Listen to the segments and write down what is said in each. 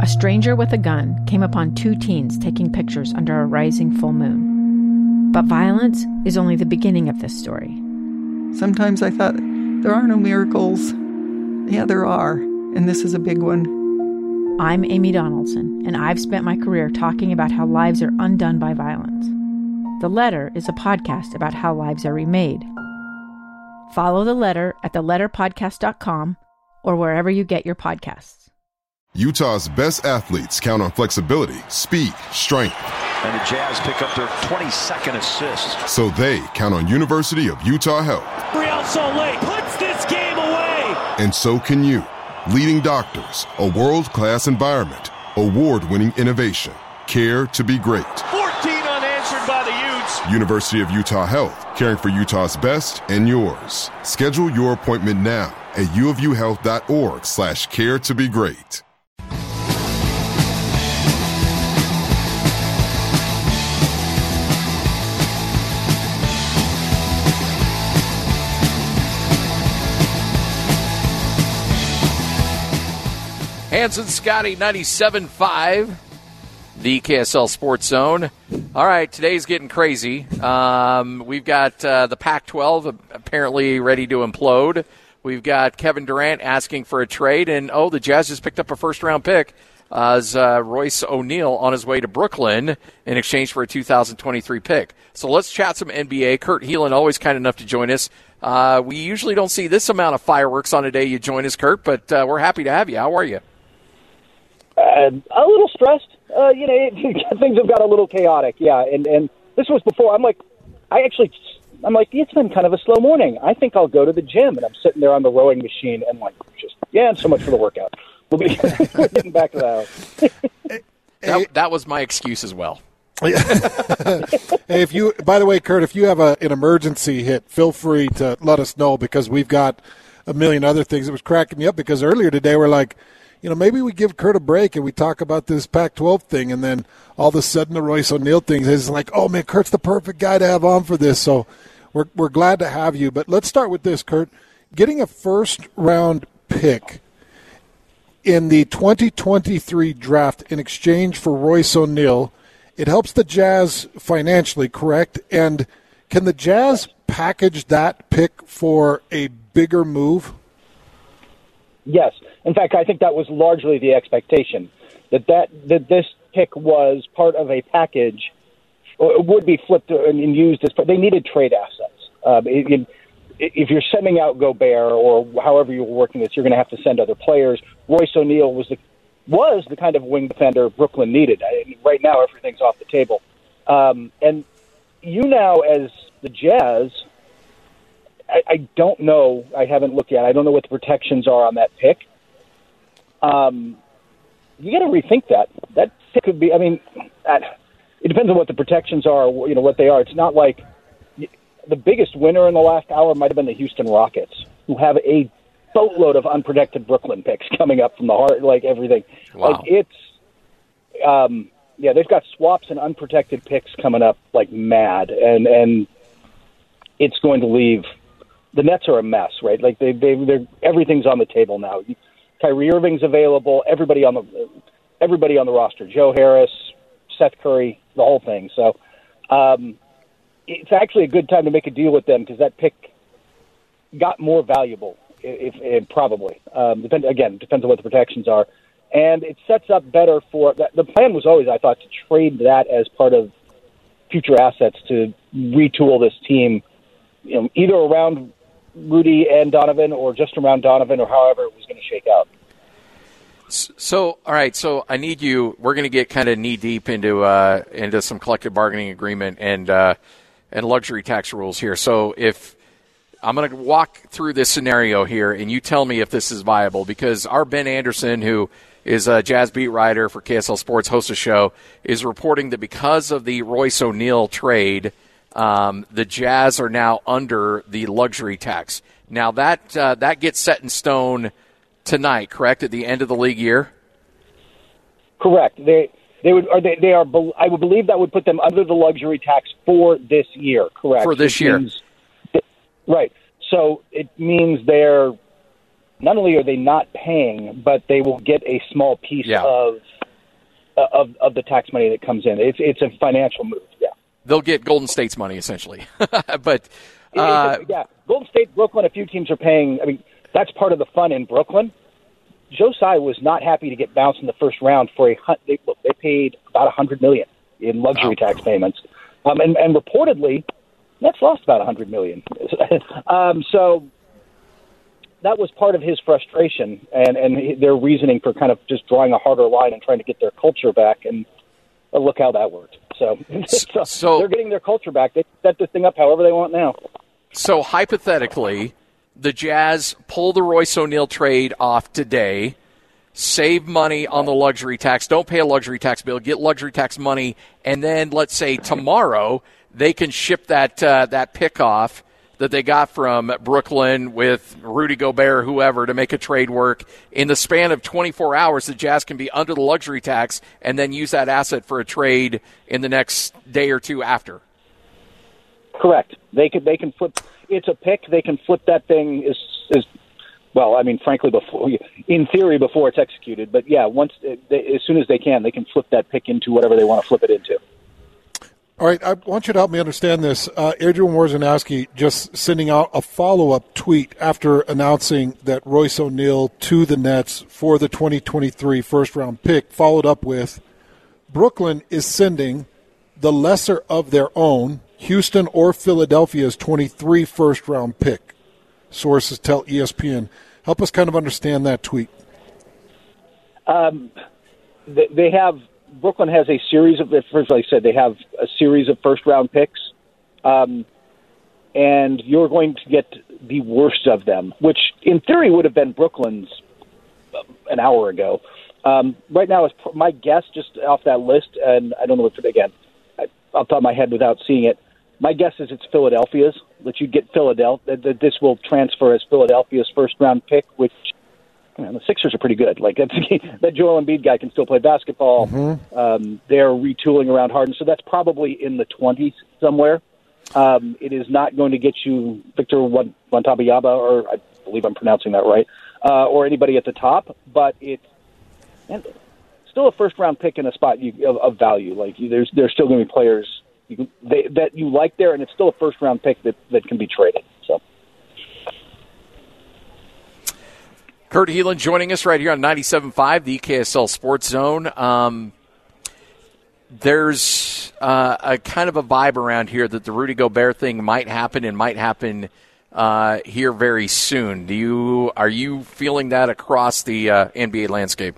a stranger with a gun came upon two teens taking pictures under a rising full moon. But violence is only the beginning of this story. Sometimes I thought, there are no miracles. Yeah, there are, and this is a big one. I'm Amy Donaldson, and I've spent my career talking about how lives are undone by violence. The Letter is a podcast about how lives are remade. Follow The Letter at theletterpodcast.com or wherever you get your podcasts. Utah's best athletes count on flexibility, speed, strength. And the Jazz pick up their 22nd assist. So they count on University of Utah Health. Real Salt Lake puts this game away. And so can you. Leading doctors, a world-class environment, award-winning innovation, care to be great. 14 unanswered by the Utes. University of Utah Health, caring for Utah's best and yours. Schedule your appointment now at uofuhealth.org/care to be great. Hanson Scotty 97.5, the KSL Sports Zone. All right, today's getting crazy. We've got the Pac-12 apparently ready to implode. We've got Kevin Durant asking for a trade, and the Jazz just picked up a first-round pick as Royce O'Neal on his way to Brooklyn in exchange for a 2023 pick. So let's chat some NBA. Kurt Heelan, always kind enough to join us. We usually don't see this amount of fireworks on a day you join us, Kurt, but we're happy to have you. How are you? A little stressed. Things have got a little chaotic, yeah. And this was before. I'm like, it's been kind of a slow morning. I think I'll go to the gym. And I'm sitting there on the rowing machine and and so much for the workout. We're getting back to the house. That was my excuse as well. Hey, by the way, Kurt, if you have an emergency hit, feel free to let us know because we've got a million other things. It was cracking me up because earlier today we're like, maybe we give Kurt a break and we talk about this Pac-12 thing, and then all of a sudden the Royce O'Neal thing is like, oh, man, Kurt's the perfect guy to have on for this. So we're glad to have you. But let's start with this, Kurt. Getting a first-round pick in the 2023 draft in exchange for Royce O'Neal, it helps the Jazz financially, correct? And can the Jazz package that pick for a bigger move? Yes. In fact, I think that was largely the expectation, that this pick was part of a package, or would be flipped and used as – they needed trade assets. If you're sending out Gobert or however you're working this, you're going to have to send other players. Royce O'Neal was the kind of wing defender Brooklyn needed. Right now, everything's off the table. And you now, as the Jazz – I don't know. I haven't looked yet. I don't know what the protections are on that pick. You got to rethink that. That pick could be. It depends on what the protections are. What they are. It's not like the biggest winner in the last hour might have been the Houston Rockets, who have a boatload of unprotected Brooklyn picks coming up from the heart, like everything. Wow. They've got swaps and unprotected picks coming up like mad, and it's going to leave. The Nets are a mess, right? Like they're everything's on the table now. Kyrie Irving's available. Everybody on the roster. Joe Harris, Seth Curry, the whole thing. So it's actually a good time to make a deal with them because that pick got more valuable. If probably depends on what the protections are, and it sets up better for. The plan was always, I thought, to trade that as part of future assets to retool this team. Either around Rudy and Donovan or just around Donovan or however it was going to shake out. So, all right, so I need you – we're going to get kind of knee-deep into some collective bargaining agreement and luxury tax rules here. So if – I'm going to walk through this scenario here, and you tell me if this is viable because our Ben Anderson, who is a Jazz beat writer for KSL Sports, hosts a show, is reporting that because of the Royce O'Neal trade – the Jazz are now under the luxury tax. Now that gets set in stone tonight, correct? At the end of the league year. Correct. They are. I would believe that would put them under the luxury tax for this year. Correct. For this year. Right. So it means they're not only are they not paying, but they will get a small piece of the tax money that comes in. It's a financial move. Yeah, they'll get Golden State's money essentially, but Golden State, Brooklyn, a few teams are paying. I mean, that's part of the fun in Brooklyn. Joe Tsai was not happy to get bounced in the first round for they paid about $100 million in luxury tax payments, and reportedly, Nets lost about $100 million. So that was part of his frustration and their reasoning for kind of just drawing a harder line and trying to get their culture back. And look how that worked. So they're getting their culture back. They set this thing up however they want now. So hypothetically, the Jazz pull the Royce O'Neal trade off today, save money on the luxury tax, don't pay a luxury tax bill, get luxury tax money, and then let's say tomorrow they can ship that pick off that they got from Brooklyn with Rudy Gobert, whoever, to make a trade work. In the span of 24 hours, the Jazz can be under the luxury tax and then use that asset for a trade in the next day or two after. Correct. They can flip. It's a pick. They can flip that thing as well. I mean, frankly, in theory, before it's executed. But yeah, as soon as they can flip that pick into whatever they want to flip it into. All right, I want you to help me understand this. Adrian Wojnarowski just sending out a follow-up tweet after announcing that Royce O'Neal to the Nets for the 2023 first-round pick, followed up with, Brooklyn is sending the lesser of their own, Houston or Philadelphia's 23 first-round pick. Sources tell ESPN. Help us kind of understand that tweet. Brooklyn has a series of, first like I said, they have a series of first-round picks, and you're going to get the worst of them, which in theory would have been Brooklyn's an hour ago. Right now, my guess, just off that list, and I don't know what, again, off the top of my head without seeing it, my guess is it's Philadelphia's, that you get Philadelphia, that this will transfer as Philadelphia's first-round pick, which the Sixers are pretty good. Like that Joel Embiid guy can still play basketball. Mm-hmm. They're retooling around Harden, so that's probably in the 20s somewhere. It is not going to get you Victor Wembanyama, or I believe I'm pronouncing that right, or anybody at the top, but it's still a first-round pick in a spot of value. Like there's still going to be players that you like there, and it's still a first-round pick that can be traded. So. Kurt Helin joining us right here on 97.5, the KSL Sports Zone. There's a kind of a vibe around here that the Rudy Gobert thing might happen and might happen here very soon. Are you feeling that across the NBA landscape?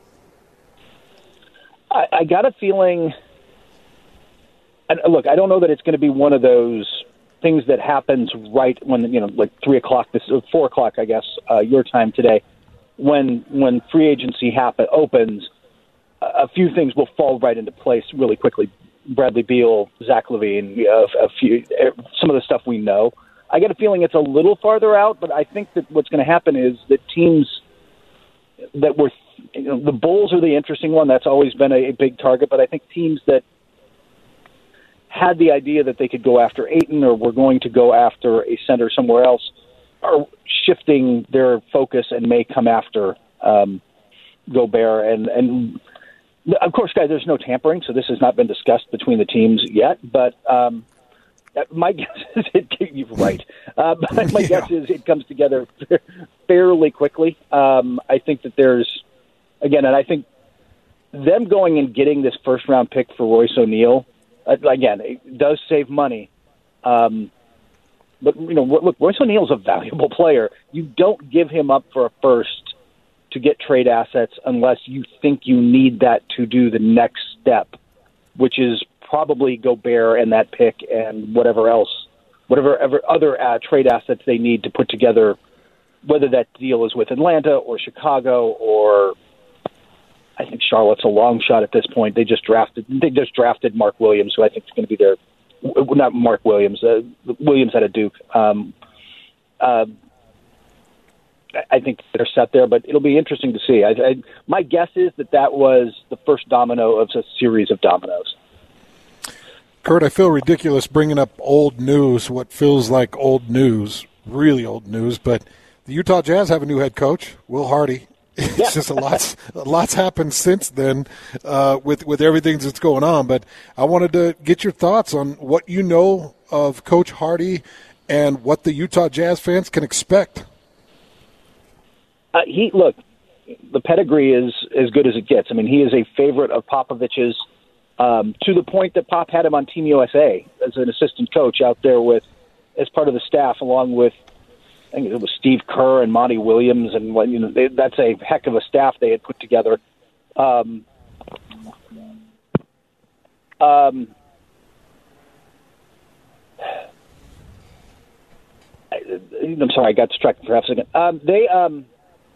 I got a feeling. And look, I don't know that it's going to be one of those things that happens right when, like 3 o'clock, 4 o'clock, I guess, your time today, when free agency opens, a few things will fall right into place really quickly. Bradley Beal, Zach LaVine, some of the stuff we know. I get a feeling it's a little farther out, but I think that what's going to happen is that teams that were, the Bulls are the interesting one. That's always been a big target, but I think teams that had the idea that they could go after Ayton or were going to go after a center somewhere else are shifting their focus and may come after Gobert. And of course, guys, there's no tampering, so this has not been discussed between the teams yet. But my guess is you're right. But my guess is it comes together fairly quickly. I think that there's, again, and I think them going and getting this first-round pick for Royce O'Neal, again, it does save money. But, look, Royce O'Neal's a valuable player. You don't give him up for a first to get trade assets unless you think you need that to do the next step, which is probably Gobert and that pick and whatever other trade assets they need to put together, whether that deal is with Atlanta or Chicago or I think Charlotte's a long shot at this point. They just drafted Mark Williams, who I think is going to be their not Mark Williams, Williams out of Duke. I think they're set there, but it'll be interesting to see. My guess is that was the first domino of a series of dominoes. Kurt, I feel ridiculous bringing up old news, what feels like old news, really old news, but The Utah Jazz have a new head coach, Will Hardy. It's just a lot's happened since then with everything that's going on. But I wanted to get your thoughts on what you know of Coach Hardy and what the Utah Jazz fans can expect. Look, the pedigree is as good as it gets. I mean, he is a favorite of Popovich's to the point that Pop had him on Team USA as an assistant coach out there as part of the staff, along with, I think it was Steve Kerr and Monty Williams, and that's a heck of a staff they had put together. I'm sorry, I got distracted for half a second.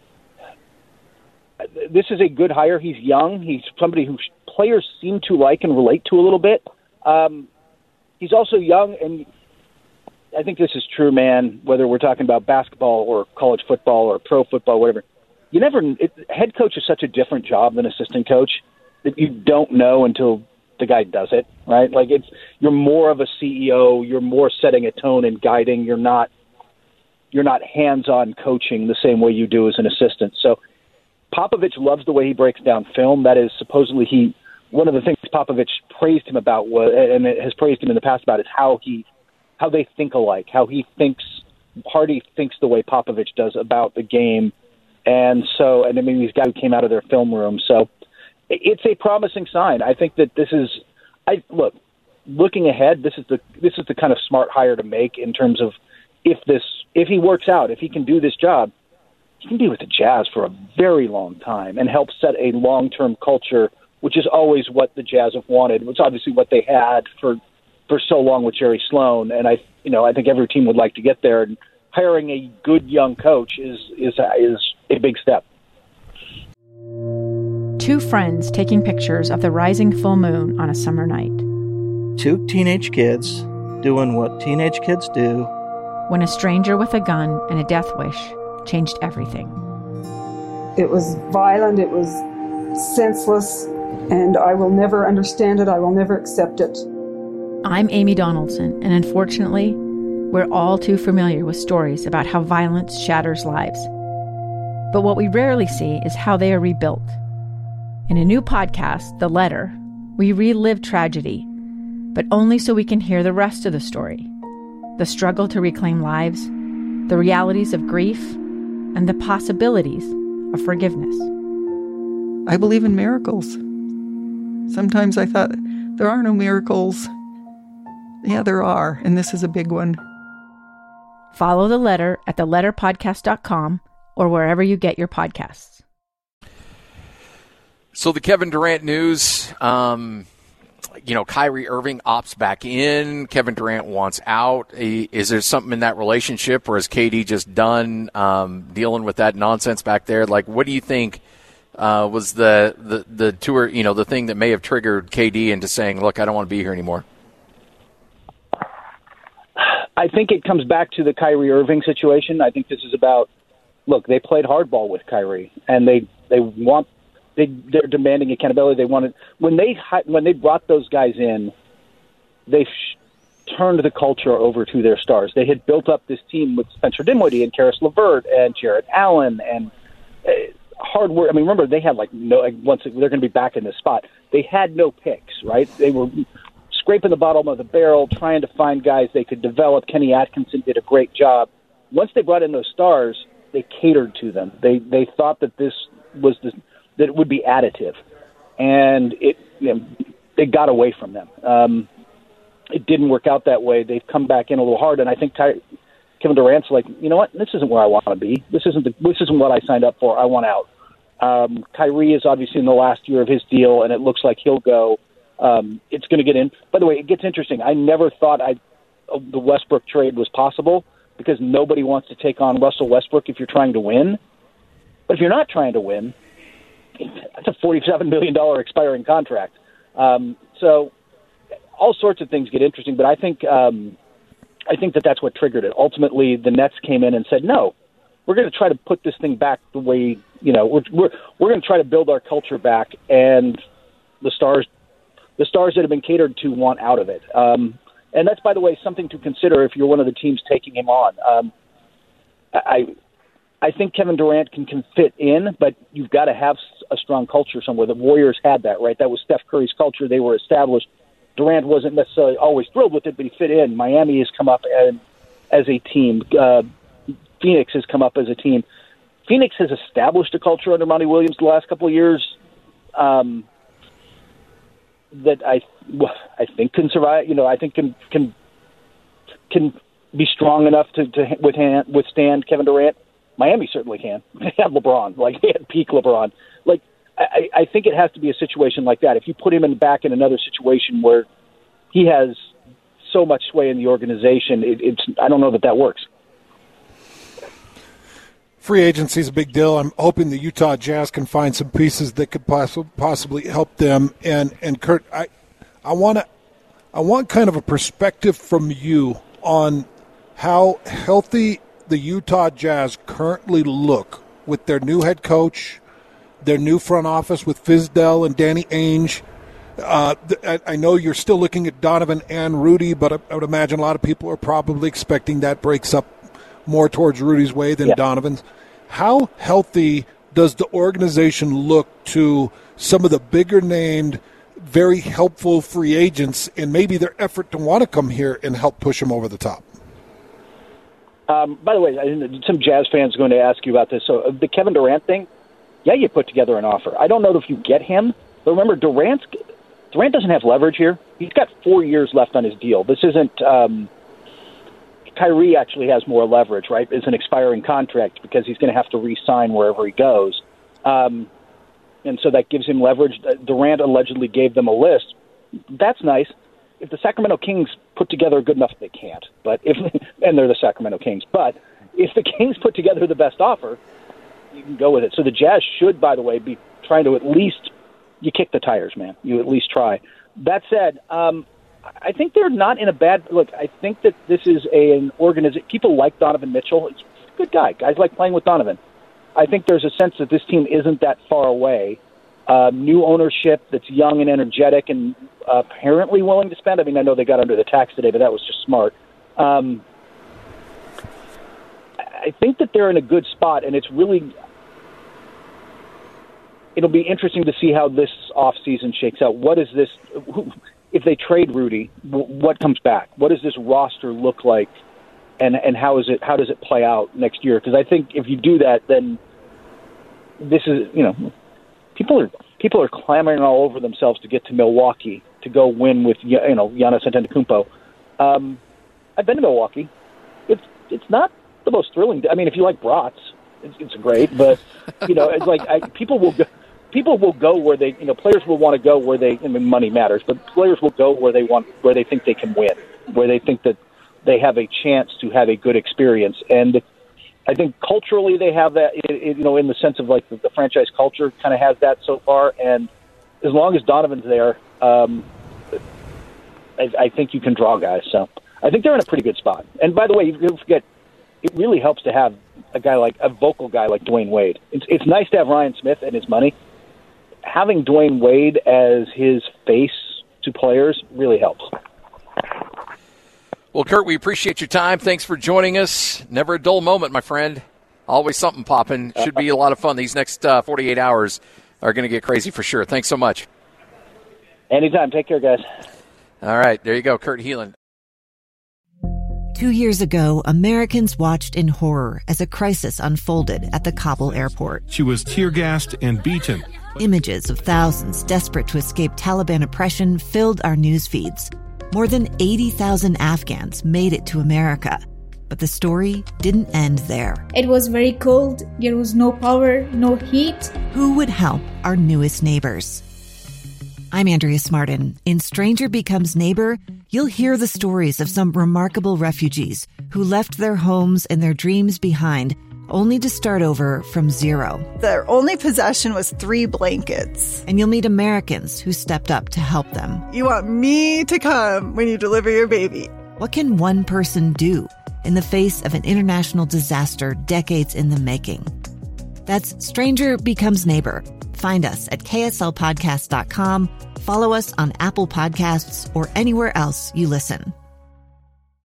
This is a good hire. He's young. He's somebody who players seem to like and relate to a little bit. He's also young, and I think this is true, man, whether we're talking about basketball or college football or pro football, whatever. Head coach is such a different job than assistant coach that you don't know until the guy does it, right? Like you're more of a CEO. You're more setting a tone and guiding. You're not hands-on coaching the same way you do as an assistant. So Popovich loves the way he breaks down film. That is supposedly one of the things Popovich praised him about and has praised him in the past about is how they think alike, how Hardy thinks the way Popovich does about the game. And these guys who came out of their film room. So it's a promising sign. I think that looking ahead, this is the kind of smart hire to make in terms of if he works out, if he can do this job, he can be with the Jazz for a very long time and help set a long-term culture, which is always what the Jazz have wanted. It's obviously what they had for so long with Jerry Sloan, and I think every team would like to get there. And hiring a good young coach is a big step. Two friends taking pictures of the rising full moon on a summer night. Two teenage kids doing what teenage kids do. When a stranger with a gun and a death wish changed everything. It was violent, it was senseless, and I will never understand it, I will never accept it. I'm Amy Donaldson, and unfortunately, we're all too familiar with stories about how violence shatters lives. But what we rarely see is how they are rebuilt. In a new podcast, The Letter, we relive tragedy, but only so we can hear the rest of the story. The struggle to reclaim lives, the realities of grief, and the possibilities of forgiveness. I believe in miracles. Sometimes I thought, there are no miracles. Yeah, there are, and this is a big one. Follow The Letter at theletterpodcast.com or wherever you get your podcasts. So the Kevin Durant news, Kyrie Irving opts back in. Kevin Durant wants out. Is there something in that relationship, or is KD just done dealing with that nonsense back there? Like, what do you think was the tour, the thing that may have triggered KD into saying, look, I don't want to be here anymore? I think it comes back to the Kyrie Irving situation. I think this is about, look, they played hardball with Kyrie, and they're demanding accountability. They wanted when they brought those guys in, they turned the culture over to their stars. They had built up this team with Spencer Dinwiddie and Karis LeVert and Jarrett Allen and hard work. I mean, remember they had once they're going to be back in this spot, they had no picks, right? They were scraping the bottom of the barrel, trying to find guys they could develop. Kenny Atkinson did a great job. Once they brought in those stars, they catered to them. They thought that that it would be additive, and it got away from them. It didn't work out that way. They've come back in a little hard, and I think Kevin Durant's like, you know what? This isn't where I want to be. This isn't what I signed up for. I want out. Kyrie is obviously in the last year of his deal, and it looks like he'll go. It's going to get in. By the way, it gets interesting. I never thought the Westbrook trade was possible because nobody wants to take on Russell Westbrook if you're trying to win. But if you're not trying to win, that's a $47 million expiring contract. So all sorts of things get interesting, but I think that's what triggered it. Ultimately, the Nets came in and said, no, we're going to try to put this thing back the way, we're going to try to build our culture back, and the stars that have been catered to want out of it. And that's, by the way, something to consider if you're one of the teams taking him on. I think Kevin Durant can fit in, but you've got to have a strong culture somewhere. The Warriors had that, right? That was Steph Curry's culture. They were established. Durant wasn't necessarily always thrilled with it, but he fit in. Miami has come up as a team. Phoenix has come up as a team. Phoenix has established a culture under Monty Williams the last couple of years that I think can survive. I think can be strong enough to withstand Kevin Durant. Miami certainly can. They have LeBron, they had peak LeBron. I think it has to be a situation like that. If you put him back in another situation where he has so much sway in the organization, I don't know that works. Free agency is a big deal. I'm hoping the Utah Jazz can find some pieces that could possibly help them. And Kurt, I want kind of a perspective from you on how healthy the Utah Jazz currently look with their new head coach, their new front office with Fizdale and Danny Ainge. I know you're still looking at Donovan and Rudy, but I would imagine a lot of people are probably expecting that breaks up more towards Rudy's way than Donovan's. How healthy does the organization look to some of the bigger named, very helpful free agents and maybe their effort to want to come here and help push them over the top? By the way, some Jazz fans are going to ask you about this. So the Kevin Durant thing, you put together an offer. I don't know if you get him, but remember, Durant doesn't have leverage here. He's got 4 years left on his deal. This isn't Kyrie actually has more leverage, right? It's an expiring contract because he's going to have to re-sign wherever he goes. And so that gives him leverage. Durant allegedly gave them a list. That's nice. If the Sacramento Kings put together good enough, they can't. And they're the Sacramento Kings. But if the Kings put together the best offer, you can go with it. So the Jazz should, by the way, be trying to at least you kick the tires, man. You at least try. That said, I think they're not in a bad look. I think that this is an organization. People like Donovan Mitchell. He's a good guy. Guys like playing with Donovan. I think there's a sense that this team isn't that far away. New ownership that's young and energetic and apparently willing to spend. I mean, I know they got under the tax today, but that was just smart. I think that they're in a good spot, and it'll be interesting to see how this offseason shakes out. What is this? If they trade Rudy, what comes back? What does this roster look like, and how does it play out next year? Because I think if you do that, then this is people are clamoring all over themselves to get to Milwaukee to go win with Giannis Antetokounmpo. I've been to Milwaukee. It's not the most thrilling. I mean, if you like brats, it's great, but it's like people will go where they players will want to go where money matters, but players will go where they think they can win, where they think that they have a chance to have a good experience. And I think culturally they have that, in the sense of like the franchise culture kind of has that so far. And as long as Donovan's there, I think you can draw guys. So I think they're in a pretty good spot. And by the way, you forget, it really helps to have a vocal guy like Dwayne Wade. It's nice to have Ryan Smith and his money. Having Dwayne Wade as his face to players really helps. Well, Kurt, we appreciate your time. Thanks for joining us. Never a dull moment, my friend. Always something popping. Should be a lot of fun. These next 48 hours are going to get crazy for sure. Thanks so much. Anytime. Take care, guys. All right. There you go. Kurt Helin. 2 years ago, Americans watched in horror as a crisis unfolded at the Kabul airport. She was tear-gassed and beaten. Images of thousands desperate to escape Taliban oppression filled our news feeds. More than 80,000 Afghans made it to America. But the story didn't end there. It was very cold. There was no power, no heat. Who would help our newest neighbors? I'm Andrea Smartin. In Stranger Becomes Neighbor, you'll hear the stories of some remarkable refugees who left their homes and their dreams behind, only to start over from zero. Their only possession was 3 blankets. And you'll meet Americans who stepped up to help them. You want me to come when you deliver your baby. What can one person do in the face of an international disaster decades in the making? That's Stranger Becomes Neighbor. Find us at kslpodcast.com. Follow us on Apple Podcasts or anywhere else you listen.